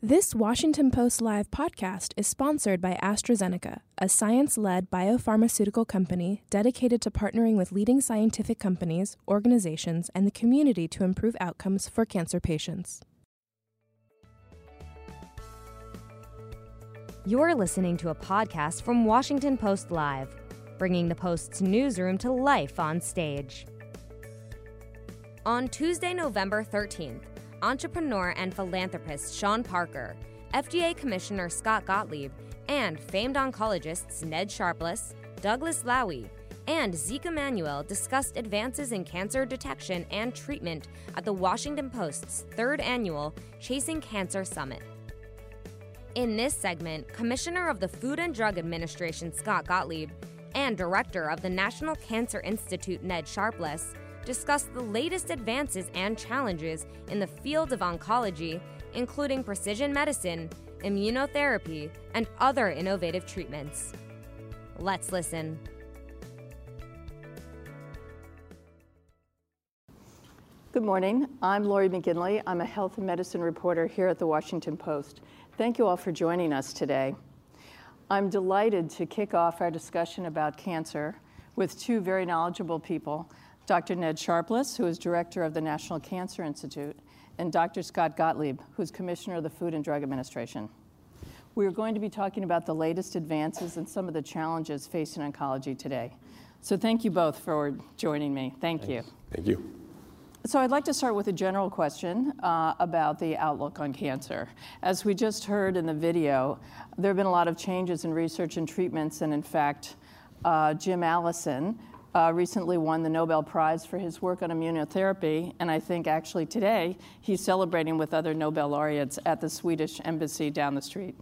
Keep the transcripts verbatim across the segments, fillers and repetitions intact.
This Washington Post Live podcast is sponsored by AstraZeneca, a science-led biopharmaceutical company dedicated to partnering with leading scientific companies, organizations, and the community to improve outcomes for cancer patients. You're listening to a podcast from Washington Post Live, bringing the Post's newsroom to life on stage. On Tuesday, November thirteenth, entrepreneur and philanthropist Sean Parker, F D A Commissioner Scott Gottlieb, and famed oncologists Ned Sharpless, Douglas Lowy, and Zeke Emanuel discussed advances in cancer detection and treatment at the Washington Post's third annual Chasing Cancer Summit. In this segment, Commissioner of the Food and Drug Administration Scott Gottlieb and Director of the National Cancer Institute Ned Sharpless discussed the latest advances and challenges in the field of oncology, including precision medicine, immunotherapy, and other innovative treatments. Let's listen. Good morning. I'm Lori McGinley. I'm a health and medicine reporter here at the Washington Post. Thank you all for joining us today. I'm delighted to kick off our discussion about cancer with two very knowledgeable people, Doctor Ned Sharpless, who is director of the National Cancer Institute, and Doctor Scott Gottlieb, who's commissioner of the Food and Drug Administration. We are going to be talking about the latest advances and some of the challenges facing oncology today. So thank you both for joining me. Thank Thanks. you. Thank you. So I'd like to start with a general question uh, about the outlook on cancer. As we just heard in the video, there have been a lot of changes in research and treatments, and in fact, uh, Jim Allison uh, recently won the Nobel Prize for his work on immunotherapy, and I think actually today he's celebrating with other Nobel laureates at the Swedish embassy down the street.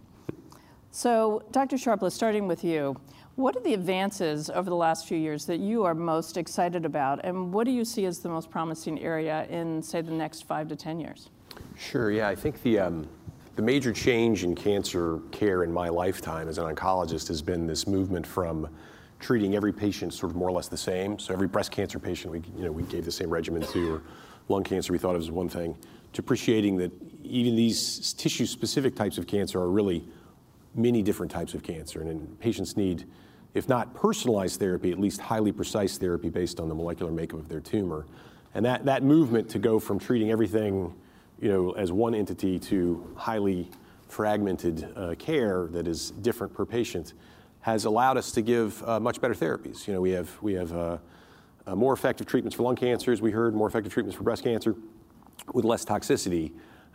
So, Doctor Sharpless, starting with you, what are the advances over the last few years that you are most excited about, and what do you see as the most promising area in, say, the next five to ten years? Sure, yeah, I think the, um, the major change in cancer care in my lifetime as an oncologist has been this movement from treating every patient sort of more or less the same. So every breast cancer patient, we, you know, we gave the same regimen to, or lung cancer we thought it was one thing, to appreciating that even these tissue-specific types of cancer are really many different types of cancer, and, and patients need, if not personalized therapy, at least highly precise therapy based on the molecular makeup of their tumor. And that, that movement to go from treating everything, you know, as one entity to highly fragmented uh, care that is different per patient has allowed us to give uh, much better therapies. You know, we have we have uh, uh, more effective treatments for lung cancer, as we heard, more effective treatments for breast cancer with less toxicity.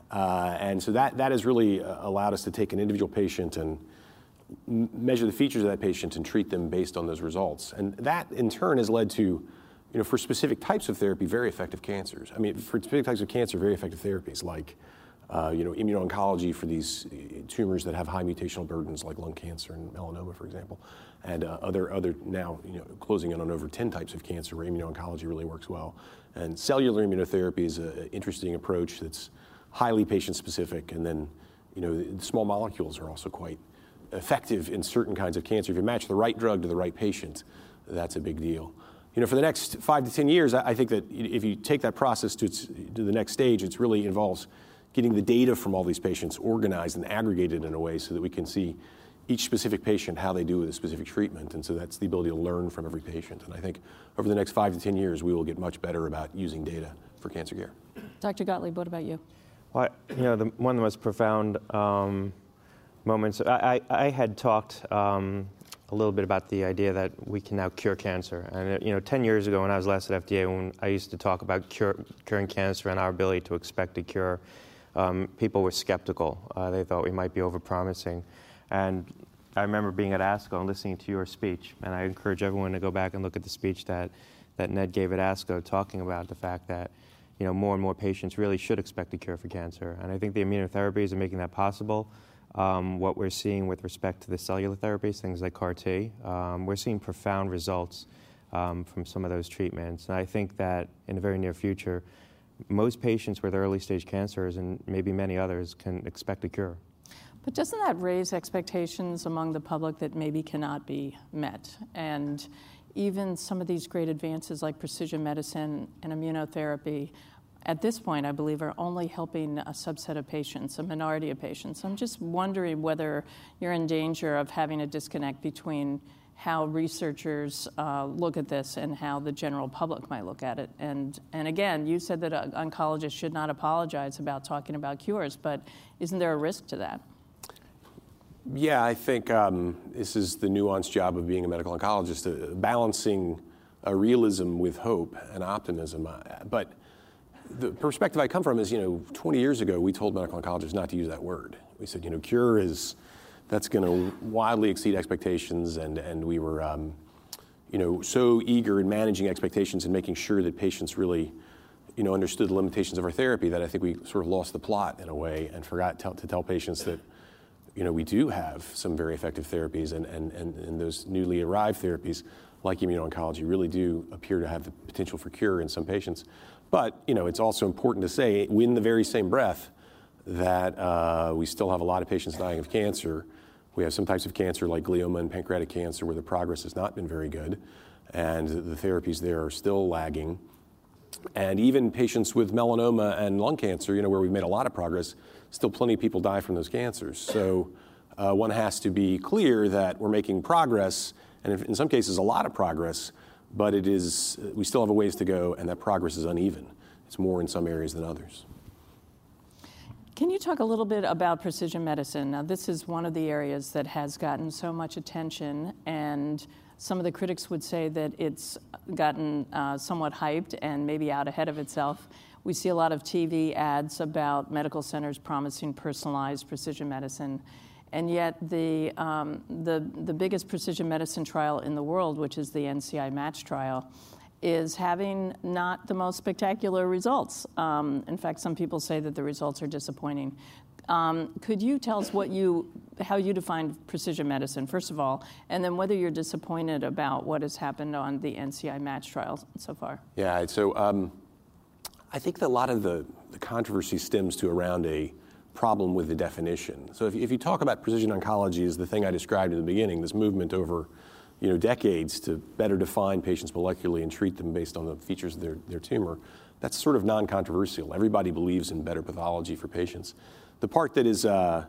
Uh, and so that, that has really uh, allowed us to take an individual patient and m- measure the features of that patient and treat them based on those results. And that, in turn, has led to, you know, for specific types of therapy, very effective cancers. I mean, for specific types of cancer, very effective therapies like, uh, you know, immuno-oncology for these tumors that have high mutational burdens like lung cancer and melanoma, for example, and uh, other, other now, you know, closing in on over ten types of cancer where immuno-oncology really works well. And cellular immunotherapy is an interesting approach that's highly patient-specific, and then, you know, the small molecules are also quite effective in certain kinds of cancer. If you match the right drug to the right patient, that's a big deal. You know, for the next five to ten years, I think that if you take that process to, its, to the next stage, it really involves getting the data from all these patients organized and aggregated in a way so that we can see each specific patient, how they do with a specific treatment. And so that's the ability to learn from every patient. And I think over the next five to ten years, we will get much better about using data for cancer care. Doctor Gottlieb, what about you? Well, you know, the, one of the most profound um, moments, I, I, I had talked um, a little bit about the idea that we can now cure cancer. And, you know, ten years ago when I was last at F D A, when I used to talk about cure, curing cancer and our ability to expect a cure, um, people were skeptical. Uh, they thought we might be overpromising. And I remember being at ASCO and listening to your speech, and I encourage everyone to go back and look at the speech that, that Ned gave at ASCO, talking about the fact that, you know, more and more patients really should expect a cure for cancer. And I think the immunotherapies are making that possible. Um, what we're seeing with respect to the cellular therapies, things like C A R T, um, we're seeing profound results um, from some of those treatments. And I think that in the very near future, most patients with early stage cancers, and maybe many others, can expect a cure. But doesn't that raise expectations among the public that maybe cannot be met? And even some of these great advances like precision medicine and immunotherapy at this point, I believe, are only helping a subset of patients, a minority of patients. I'm just wondering whether you're in danger of having a disconnect between how researchers uh, look at this and how the general public might look at it. And, and again, you said that uh, oncologists should not apologize about talking about cures, but isn't there a risk to that? Yeah, I think um, this is the nuanced job of being a medical oncologist, uh, balancing a realism with hope and optimism. Uh, but the perspective I come from is, you know, twenty years ago, we told medical oncologists not to use that word. We said, you know, cure is, that's going to wildly exceed expectations, and, and we were, um, you know, so eager in managing expectations and making sure that patients really, you know, understood the limitations of our therapy that I think we sort of lost the plot in a way and forgot to, to tell patients that, you know, we do have some very effective therapies, and, and, and, and those newly arrived therapies, like immuno-oncology, really do appear to have the potential for cure in some patients. But, you know, it's also important to say, in the very same breath, that uh, we still have a lot of patients dying of cancer. We have some types of cancer like glioma and pancreatic cancer where the progress has not been very good, and the therapies there are still lagging. And even patients with melanoma and lung cancer, you know, where we've made a lot of progress, still plenty of people die from those cancers. So uh, one has to be clear that we're making progress, and in some cases a lot of progress, but it is, we still have a ways to go, and that progress is uneven. It's more in some areas than others. Can you talk a little bit about precision medicine? Now, this is one of the areas that has gotten so much attention, and some of the critics would say that it's gotten uh, somewhat hyped and maybe out ahead of itself. We see a lot of T V ads about medical centers promising personalized precision medicine, and yet the, um, the, the biggest precision medicine trial in the world, which is the N C I MATCH trial, is having not the most spectacular results. Um, in fact, some people say that the results are disappointing. Um, could you tell us what you, how you define precision medicine, first of all, and then whether you're disappointed about what has happened on the N C I MATCH trial so far? Yeah, so um, I think that a lot of the, the controversy stems to around a problem with the definition. So if, if you talk about precision oncology as the thing I described in the beginning, this movement over you know, decades to better define patients molecularly and treat them based on the features of their, their tumor, that's sort of non-controversial. Everybody believes in better pathology for patients. The part that is, uh,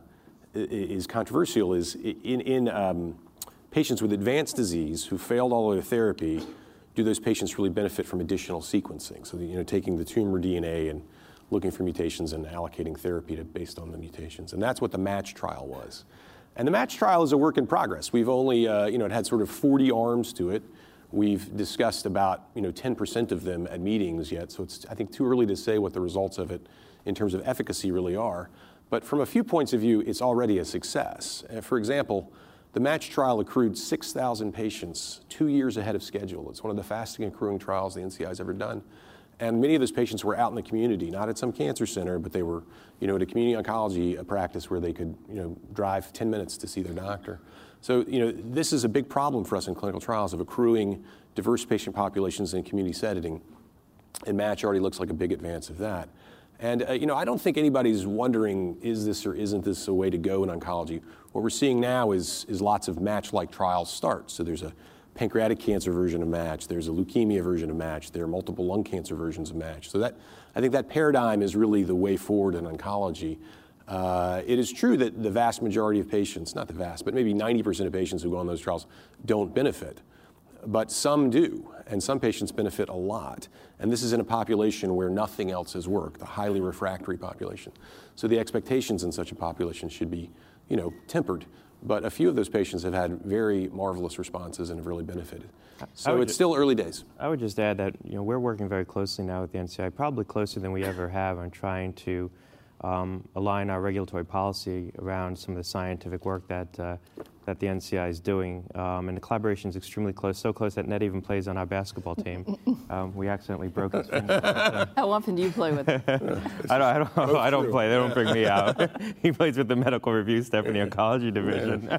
is controversial is in, in um, patients with advanced disease who failed all other therapy, do those patients really benefit from additional sequencing? So, you know, taking the tumor D N A and looking for mutations and allocating therapy to, based on the mutations. And that's what the MATCH trial was. And the MATCH trial is a work in progress. We've only, uh, you know, it had sort of forty arms to it. We've discussed about, you know, ten percent of them at meetings yet, so it's, I think, too early to say what the results of it in terms of efficacy really are. But from a few points of view, it's already a success. Uh, for example, the MATCH trial accrued six thousand patients two years ahead of schedule. It's one of the fastest accruing trials the N C I has ever done. And many of those patients were out in the community, not at some cancer center, but they were, you know, at a community oncology practice where they could, you know, drive ten minutes to see their doctor. So, you know, this is a big problem for us in clinical trials of accruing diverse patient populations in a community setting. And MATCH already looks like a big advance of that. And, uh, you know, I don't think anybody's wondering, is this or isn't this a way to go in oncology? What we're seeing now is, is lots of MATCH-like trials start. So there's a pancreatic cancer version of MATCH, there's a leukemia version of MATCH, there are multiple lung cancer versions of MATCH. So that, I think that paradigm is really the way forward in oncology. Uh, it is true that the vast majority of patients, not the vast, but maybe ninety percent of patients who go on those trials don't benefit. But some do, and some patients benefit a lot. And this is in a population where nothing else has worked, a highly refractory population. So the expectations in such a population should be, you know, tempered. But a few of those patients have had very marvelous responses and have really benefited. So it's still early days. I would just add that, you know, we're working very closely now with the N C I, probably closer than we ever have, on trying to um, align our regulatory policy around some of the scientific work that uh, that the N C I is doing. Um, and the collaboration is extremely close, so close that Ned even plays on our basketball team. Um, we accidentally broke his finger. How often do you play with him? I don't, I don't, I don't play. They don't bring me out. He plays with the medical review staff in the oncology division.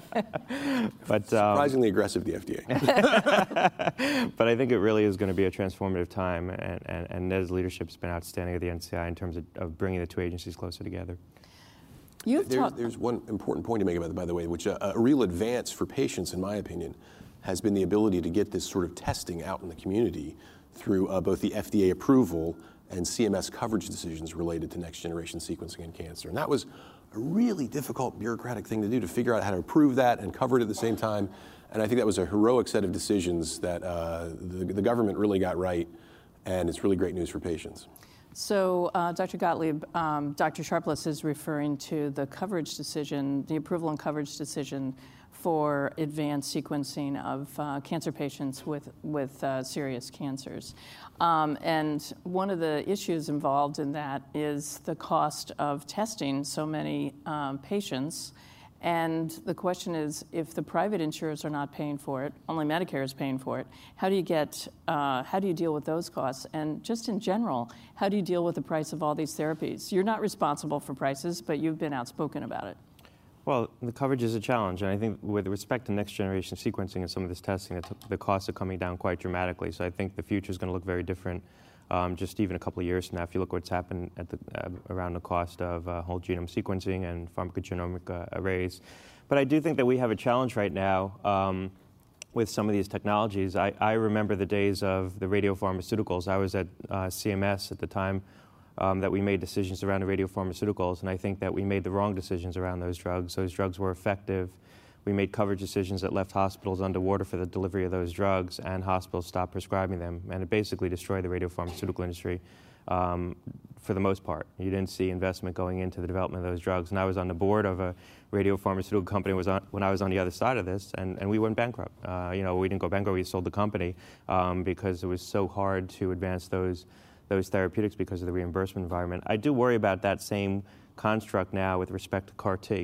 But um, surprisingly aggressive, the F D A. But I think it really is going to be a transformative time, and, and, and Ned's leadership has been outstanding at the N C I in terms of, of bringing the two agencies closer together. You've there's, talked- there's one important point to make about that, by the way, which uh, a real advance for patients, in my opinion, has been the ability to get this sort of testing out in the community through uh, both the F D A approval and C M S coverage decisions related to next-generation sequencing in cancer. And that was a really difficult bureaucratic thing to do, to figure out how to approve that and cover it at the same time. And I think that was a heroic set of decisions that uh, the, the government really got right, and it's really great news for patients. So, uh, Doctor Gottlieb, um, Doctor Sharpless is referring to the coverage decision, the approval and coverage decision for advanced sequencing of uh, cancer patients with, with uh, serious cancers. Um, and one of the issues involved in that is the cost of testing so many um, patients. And the question is, if the private insurers are not paying for it, only Medicare is paying for it, how do you get, uh, how do you deal with those costs? And just in general, how do you deal with the price of all these therapies? You're not responsible for prices, but you've been outspoken about it. Well, the coverage is a challenge, and I think with respect to next-generation sequencing and some of this testing, the costs are coming down quite dramatically. So I think the future is going to look very different, um, just even a couple of years from now. If you look what's happened at the, uh, around the cost of uh, whole genome sequencing and pharmacogenomic uh, arrays. But I do think that we have a challenge right now um, with some of these technologies. I, I remember the days of the radiopharmaceuticals. I was at uh, C M S at the time Um, that we made decisions around the radiopharmaceuticals, and I think that we made the wrong decisions around those drugs. Those drugs were effective. We made coverage decisions that left hospitals underwater for the delivery of those drugs, and hospitals stopped prescribing them, and it basically destroyed the radiopharmaceutical industry um, for the most part. You didn't see investment going into the development of those drugs, and I was on the board of a radiopharmaceutical company was on, when I was on the other side of this, and, and we went bankrupt. Uh, you know, we didn't go bankrupt, we sold the company um, because it was so hard to advance those those therapeutics because of the reimbursement environment. I do worry about that same construct now with respect to C A R T.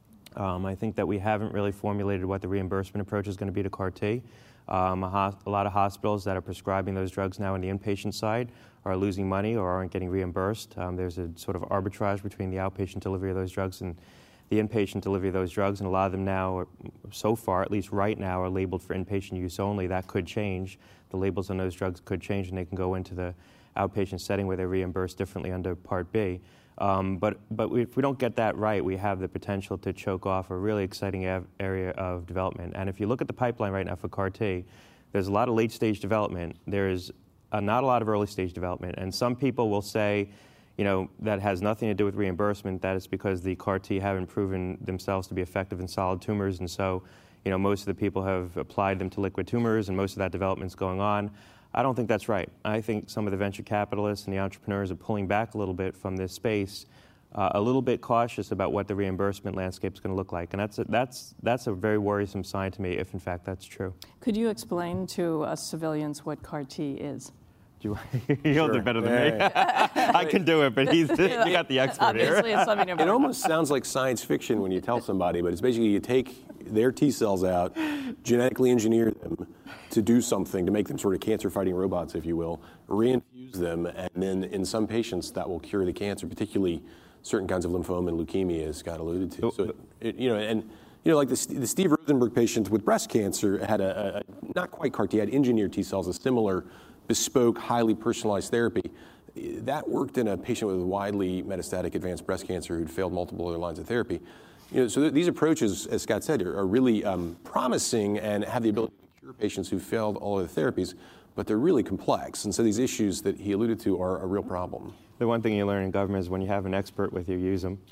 Um, I think that we haven't really formulated what the reimbursement approach is going to be to C A R T. Um, a, a lot of hospitals that are prescribing those drugs now on the inpatient side are losing money or aren't getting reimbursed. Um, there's a sort of arbitrage between the outpatient delivery of those drugs and the inpatient delivery of those drugs, and a lot of them now, are, so far, at least right now, are labeled for inpatient use only. That could change. The labels on those drugs could change, and they can go into the outpatient setting where they're reimbursed differently under Part B. Um, but but we, if we don't get that right, we have the potential to choke off a really exciting av- area of development. And if you look at the pipeline right now for C A R T, there's a lot of late-stage development. There's uh, not a lot of early-stage development. And some people will say, you know, that has nothing to do with reimbursement. That is because the C A R T haven't proven themselves to be effective in solid tumors. And so, you know, most of the people have applied them to liquid tumors, and most of that development's going on. I don't think that's right. I think some of the venture capitalists and the entrepreneurs are pulling back a little bit from this space, uh, a little bit cautious about what the reimbursement landscape is going to look like. And that's a, that's, that's a very worrisome sign to me, if in fact that's true. Could you explain to us civilians what C A R T is? Do you, you'll do better than yeah, me. Yeah. I can do it, but he's the, you got the expert Obviously, here. It's something it almost sounds like science fiction when you tell somebody, but it's basically you take their T cells out, genetically engineer them to do something, to make them sort of cancer-fighting robots, if you will, reinfuse them, and then in some patients that will cure the cancer, particularly certain kinds of lymphoma and leukemia, as Scott alluded to. So, it, you know, and you know, like the, the Steve Rosenberg patient with breast cancer had a, a not quite C A R T, had engineered T cells, a similar bespoke, highly personalized therapy. That worked in a patient with widely metastatic advanced breast cancer who'd failed multiple other lines of therapy. You know, so th- these approaches, as Scott said, are, are really um, promising and have the ability to cure patients who failed all other therapies, but they're really complex. And so these issues that he alluded to are a real problem. The one thing you learn in government is when you have an expert with you, use them.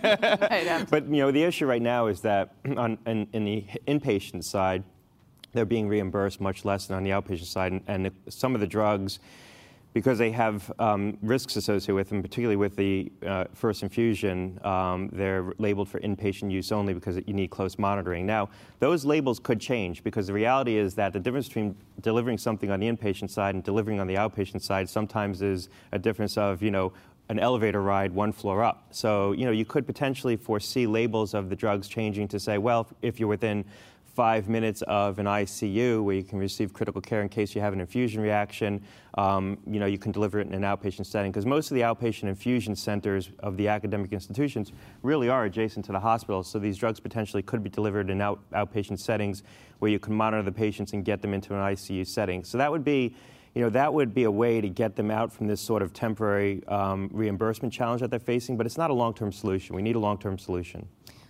But you know, the issue right now is that on, in, in the inpatient side, they're being reimbursed much less than on the outpatient side, and, and some of the drugs, because they have um, risks associated with them, particularly with the uh, first infusion, um, they're labeled for inpatient use only because you need close monitoring. Now, those labels could change because the reality is that the difference between delivering something on the inpatient side and delivering on the outpatient side sometimes is a difference of, you know, an elevator ride one floor up. So, you know, you could potentially foresee labels of the drugs changing to say, well, if you're within five minutes of an I C U where you can receive critical care in case you have an infusion reaction, um, you know, you can deliver it in an outpatient setting. Because most of the outpatient infusion centers of the academic institutions really are adjacent to the hospitals. So these drugs potentially could be delivered in out, outpatient settings where you can monitor the patients and get them into an I C U setting. So that would be, you know, that would be a way to get them out from this sort of temporary um, reimbursement challenge that they're facing. But it's not a long-term solution. We need a long-term solution.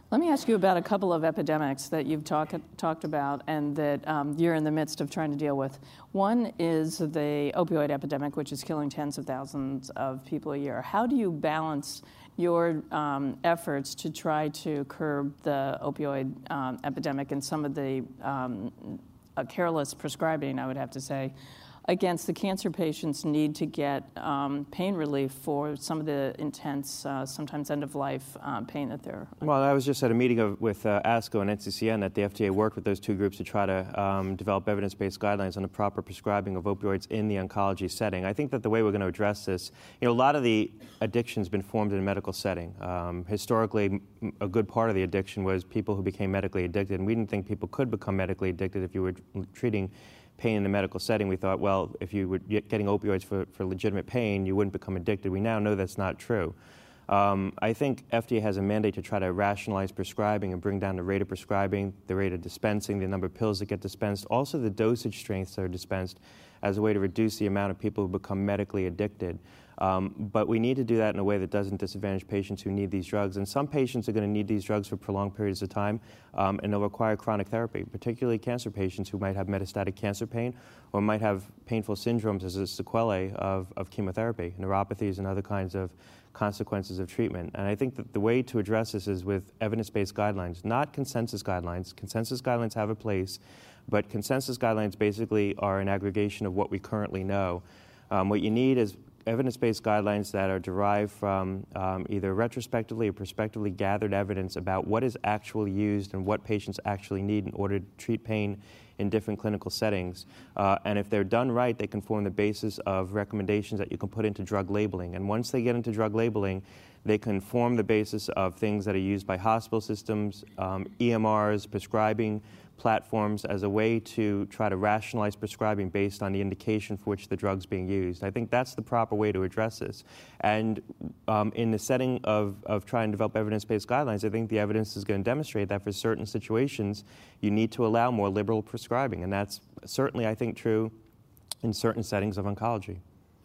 Let me ask you about a couple of epidemics that you've talk, talked about and that um, you're in the midst of trying to deal with. One is the opioid epidemic, which is killing tens of thousands of people a year. How do you balance your um, efforts to try to curb the opioid um, epidemic and some of the um, uh, careless prescribing, I would have to say, against the cancer patients' need to get um, pain relief for some of the intense, uh, sometimes end-of-life uh, pain that they're... Well, I was just at a meeting of, with uh, ASCO and N C C N that the F D A worked with those two groups to try to um, develop evidence-based guidelines on the proper prescribing of opioids in the oncology setting. I think that the way we're going to address this, you know, a lot of the addiction's been formed in a medical setting. Um, historically, a good part of the addiction was people who became medically addicted, and we didn't think people could become medically addicted if you were treating pain in the medical setting. We thought, well, if you were getting opioids for, for legitimate pain, you wouldn't become addicted. We now know that's not true. Um, I think F D A has a mandate to try to rationalize prescribing and bring down the rate of prescribing, the rate of dispensing, the number of pills that get dispensed, also the dosage strengths that are dispensed as a way to reduce the amount of people who become medically addicted. Um, but we need to do that in a way that doesn't disadvantage patients who need these drugs. And some patients are going to need these drugs for prolonged periods of time, um, and they'll require chronic therapy, particularly cancer patients who might have metastatic cancer pain or might have painful syndromes as a sequelae of, of chemotherapy, neuropathies, and other kinds of consequences of treatment. And I think that the way to address this is with evidence-based guidelines, not consensus guidelines. Consensus guidelines have a place, but consensus guidelines basically are an aggregation of what we currently know. Um, what you need is evidence-based guidelines that are derived from um, either retrospectively or prospectively gathered evidence about what is actually used and what patients actually need in order to treat pain in different clinical settings. Uh, and if they're done right, they can form the basis of recommendations that you can put into drug labeling. And once they get into drug labeling, they can form the basis of things that are used by hospital systems, um, E M Rs, prescribing platforms as a way to try to rationalize prescribing based on the indication for which the drug's being used. I think that's the proper way to address this. And um, in the setting of, of trying to develop evidence-based guidelines, I think the evidence is going to demonstrate that for certain situations, you need to allow more liberal prescribing. And that's certainly, I think, true in certain settings of oncology.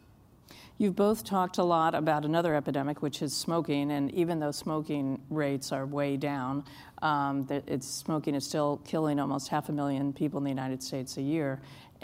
You've both talked a lot about another epidemic, which is smoking, and even though smoking rates are way down, um, that it's, smoking is still killing almost half a million people in the United States a year.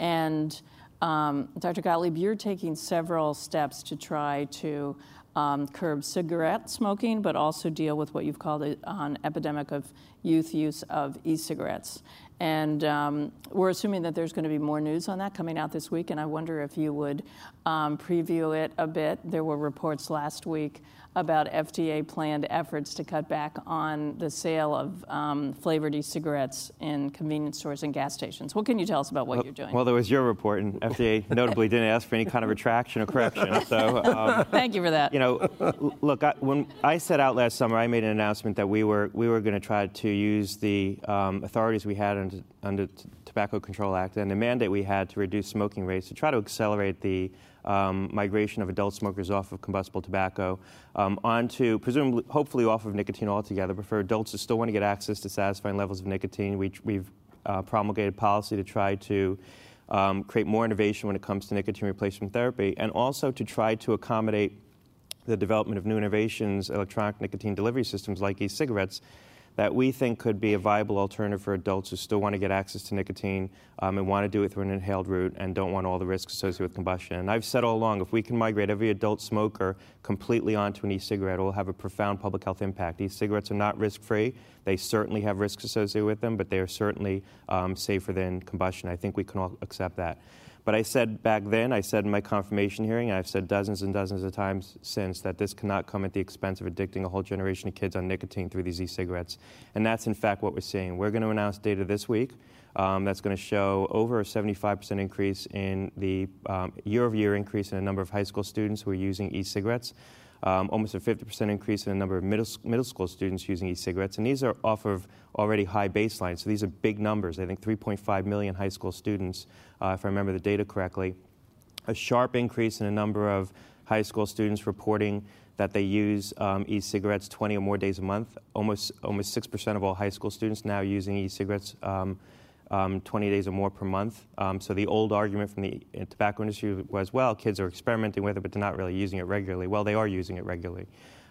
And um, Doctor Gottlieb, you're taking several steps to try to um, curb cigarette smoking, but also deal with what you've called it, an epidemic of youth use of e-cigarettes. And um, we're assuming that there's going to be more news on that coming out this week, and I wonder if you would um, preview it a bit. There were reports last week about F D A-planned efforts to cut back on the sale of um, flavored e-cigarettes in convenience stores and gas stations. What can you tell us about what well, you're doing? Well, there was your report, and F D A notably didn't ask for any kind of retraction or correction. So, um, thank you for that. You know, look, I, when I set out last summer, I made an announcement that we were we were going to try to use the um, authorities we had under, under the Tobacco Control Act and the mandate we had to reduce smoking rates to try to accelerate the Um, migration of adult smokers off of combustible tobacco um, onto, presumably, hopefully off of nicotine altogether. But for adults who still want to get access to satisfying levels of nicotine, we, we've uh, promulgated policy to try to um, create more innovation when it comes to nicotine replacement therapy, and also to try to accommodate the development of new innovations, electronic nicotine delivery systems like e-cigarettes, that we think could be a viable alternative for adults who still want to get access to nicotine um, and want to do it through an inhaled route and don't want all the risks associated with combustion. And I've said all along, if we can migrate every adult smoker completely onto an e-cigarette, it will have a profound public health impact. E-cigarettes are not risk-free. They certainly have risks associated with them, but they are certainly um, safer than combustion. I think we can all accept that. But I said back then, I said in my confirmation hearing, and I've said dozens and dozens of times since, that this cannot come at the expense of addicting a whole generation of kids on nicotine through these e-cigarettes. And that's, in fact, what we're seeing. We're going to announce data this week um, that's going to show over a seventy-five percent increase in the um, year-over-year increase in the number of high school students who are using e-cigarettes. Um, almost a fifty percent increase in the number of middle, middle school students using e-cigarettes. And these are off of already high baselines. So these are big numbers. I think three point five million high school students, uh, if I remember the data correctly. A sharp increase in the number of high school students reporting that they use um, e-cigarettes twenty or more days a month. Almost, almost six percent of all high school students now using e-cigarettes um, Um, twenty days or more per month. Um, so the old argument from the tobacco industry was, well, kids are experimenting with it, but they're not really using it regularly. Well, they are using it regularly.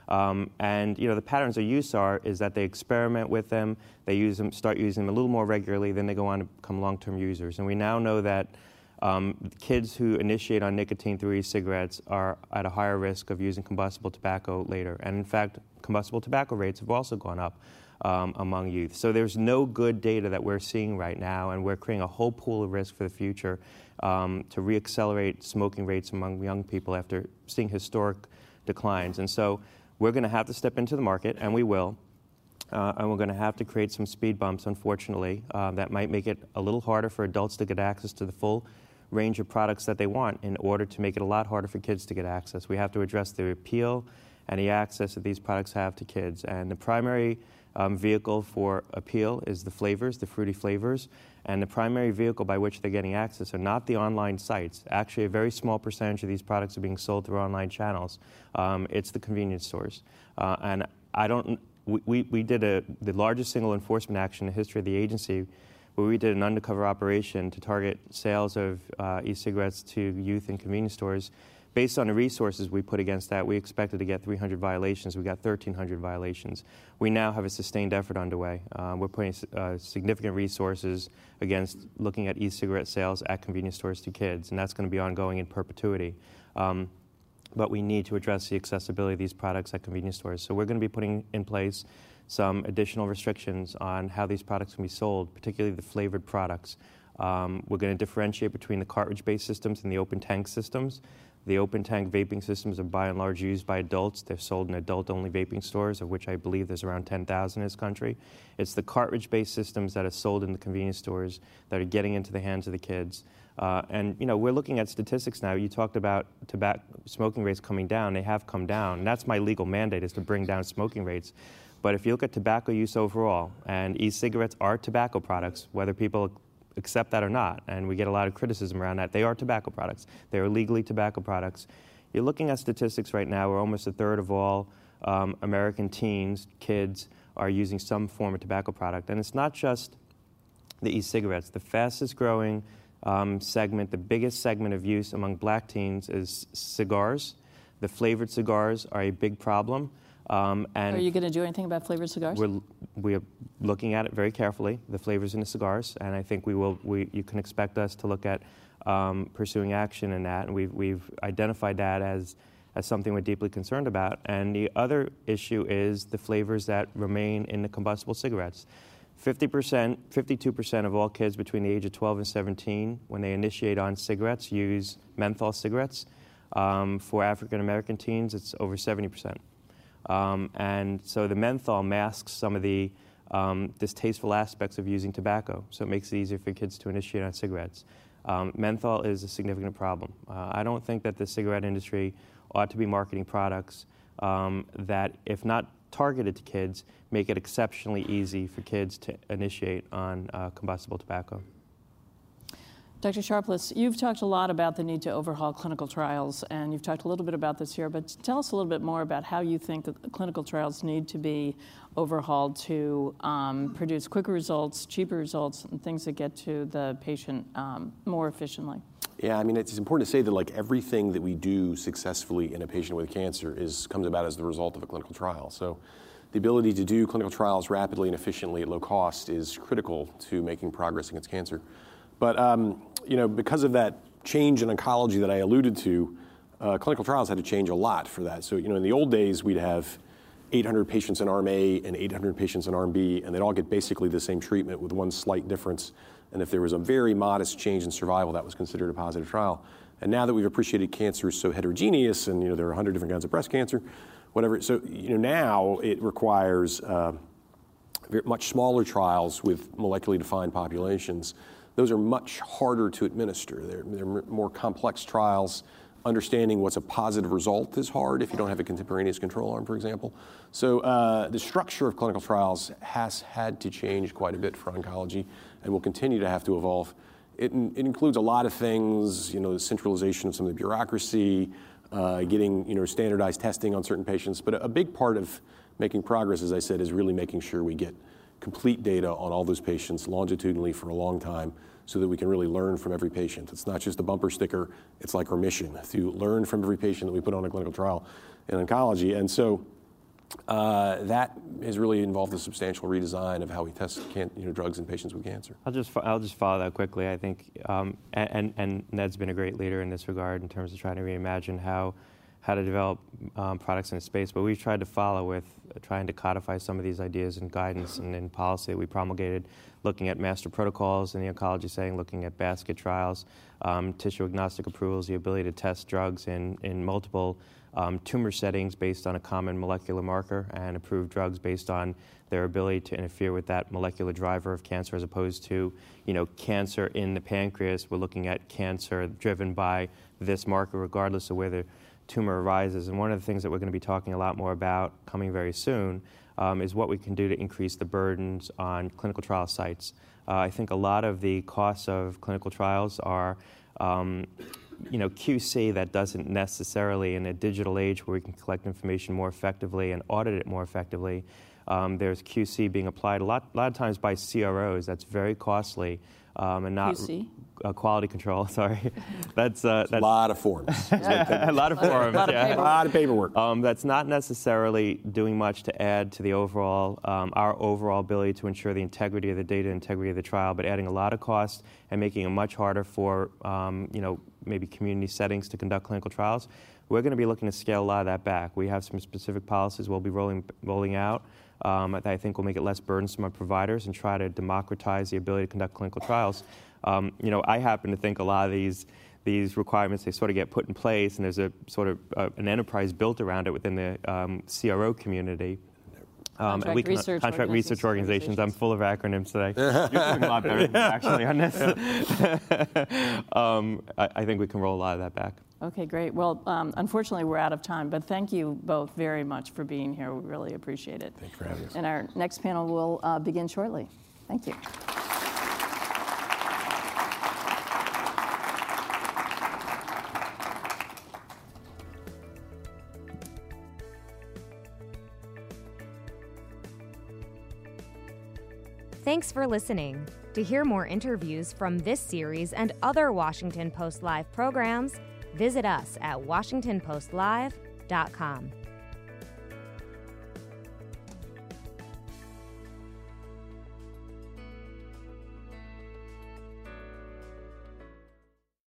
Um, and you know, the patterns of use are is that they experiment with them, they use them, start using them a little more regularly, then they go on to become long-term users. And we now know that um, kids who initiate on nicotine through e-cigarettes are at a higher risk of using combustible tobacco later. And in fact, combustible tobacco rates have also gone up Um, among youth. So there's no good data that we're seeing right now, and we're creating a whole pool of risk for the future um, to reaccelerate smoking rates among young people after seeing historic declines. And so we're going to have to step into the market, and we will, uh, and we're going to have to create some speed bumps, unfortunately, uh, that might make it a little harder for adults to get access to the full range of products that they want in order to make it a lot harder for kids to get access. We have to address the appeal and the access that these products have to kids. And the primary Um, vehicle for appeal is the flavors, the fruity flavors, and the primary vehicle by which they're getting access are not the online sites. Actually, a very small percentage of these products are being sold through online channels. Um, it's the convenience stores. Uh, and I don't, we, we, we did a, the largest single enforcement action in the history of the agency, where we did an undercover operation to target sales of uh, e-cigarettes to youth in convenience stores. Based on the resources we put against that, we expected to get three hundred violations. We got thirteen hundred violations. We now have a sustained effort underway. Uh, we're putting uh, significant resources against looking at e-cigarette sales at convenience stores to kids, and that's going to be ongoing in perpetuity. Um, but we need to address the accessibility of these products at convenience stores. So we're going to be putting in place some additional restrictions on how these products can be sold, particularly the flavored products. Um, we're going to differentiate between the cartridge-based systems and the open tank systems. The open tank vaping systems are by and large used by adults. They're sold in adult-only vaping stores, of which I believe there's around ten thousand in this country. It's the cartridge-based systems that are sold in the convenience stores that are getting into the hands of the kids. Uh, and, you know, we're looking at statistics now. You talked about tobacco smoking rates coming down. They have come down. And that's my legal mandate, is to bring down smoking rates. But if you look at tobacco use overall, and e-cigarettes are tobacco products, whether people accept that or not, and we get a lot of criticism around that. They are tobacco products. They are legally tobacco products. You're looking at statistics right now where almost a third of all um, American teens, kids, are using some form of tobacco product. And it's not just the e-cigarettes. The fastest growing um, segment, the biggest segment of use among black teens is cigars. The flavored cigars are a big problem. Um, and are you going to do anything about flavored cigars? We're, we're looking at it very carefully, the flavors in the cigars, and I think we will. We, you can expect us to look at um, pursuing action in that, and we've, we've identified that as, as something we're deeply concerned about. And the other issue is the flavors that remain in the combustible cigarettes. fifty percent, fifty-two percent of all kids between the age of twelve and seventeen, when they initiate on cigarettes, use menthol cigarettes. Um, for African American teens, it's over seventy percent. Um, and so the menthol masks some of the um, distasteful aspects of using tobacco, so it makes it easier for kids to initiate on cigarettes. Um, menthol is a significant problem. Uh, I don't think that the cigarette industry ought to be marketing products um, that, if not targeted to kids, make it exceptionally easy for kids to initiate on uh, combustible tobacco. Doctor Sharpless, you've talked a lot about the need to overhaul clinical trials, and you've talked a little bit about this here, but tell us a little bit more about how you think that clinical trials need to be overhauled to um, produce quicker results, cheaper results, and things that get to the patient um, more efficiently. Yeah, I mean, it's important to say that like everything that we do successfully in a patient with cancer is comes about as the result of a clinical trial. So the ability to do clinical trials rapidly and efficiently at low cost is critical to making progress against cancer. But, um, you know, because of that change in oncology that I alluded to, uh, clinical trials had to change a lot for that. So, you know, in the old days, we'd have eight hundred patients in Arm A and eight hundred patients in Arm B, and they'd all get basically the same treatment with one slight difference. And if there was a very modest change in survival, that was considered a positive trial. And now that we've appreciated cancer is so heterogeneous, and, you know, there are one hundred different kinds of breast cancer, whatever. So, you know, now it requires uh, much smaller trials with molecularly defined populations. Those are much harder to administer. They're, they're more complex trials. Understanding what's a positive result is hard if you don't have a contemporaneous control arm, for example. So uh, the structure of clinical trials has had to change quite a bit for oncology and will continue to have to evolve. It, it includes a lot of things, you know, the centralization of some of the bureaucracy, uh, getting, you know, standardized testing on certain patients. But a, a big part of making progress, as I said, is really making sure we get complete data on all those patients longitudinally for a long time so that we can really learn from every patient. It's not just a bumper sticker, it's like our mission, to learn from every patient that we put on a clinical trial in oncology. And so Uh, that has really involved a substantial redesign of how we test can, you know, drugs in patients with cancer. I'll just I'll just follow that quickly. I think, um, and, and Ned's been a great leader in this regard in terms of trying to reimagine how how to develop um, products in the space. But we've tried to follow with uh, trying to codify some of these ideas in guidance and in policy that we promulgated, looking at master protocols in the oncology setting, looking at basket trials, um, tissue agnostic approvals, the ability to test drugs in in multiple Um, tumor settings based on a common molecular marker, and approved drugs based on their ability to interfere with that molecular driver of cancer, as opposed to, you know, cancer in the pancreas. We're looking at cancer driven by this marker, regardless of where the tumor arises. And one of the things that we're going to be talking a lot more about coming very soon um, is what we can do to increase the burdens on clinical trial sites. Uh, I think a lot of the costs of clinical trials are um, you know, Q C that doesn't necessarily, in a digital age where we can collect information more effectively and audit it more effectively, um, there's Q C being applied a lot, a lot of times by C R Os. That's very costly um, and not Q C? Uh, quality control. Sorry, that's, uh, that's a lot of forms. a lot of forms. A lot of yeah. paperwork. A lot of paperwork. Um, that's not necessarily doing much to add to the overall, um, our overall ability to ensure the integrity of the data, integrity of the trial, but adding a lot of cost and making it much harder for, um, you know, maybe community settings to conduct clinical trials. We're going to be looking to scale a lot of that back. We have some specific policies we'll be rolling rolling out um, that I think will make it less burdensome on providers and try to democratize the ability to conduct clinical trials. Um, you know, I happen to think a lot of these these requirements, they sort of get put in place, and there's a sort of uh, an enterprise built around it within the um, C R O community. Um, Contract we can, research contract research organizations. organizations. I'm full of acronyms today. You're doing a lot better than me, actually on this. um, I, I think we can roll a lot of that back. Okay, great. Well, um, unfortunately, we're out of time, but thank you both very much for being here. We really appreciate it. Thank you for having us. And our next panel will uh, begin shortly. Thank you. Thanks for listening. To hear more interviews from this series and other Washington Post Live programs, visit us at washington post live dot com.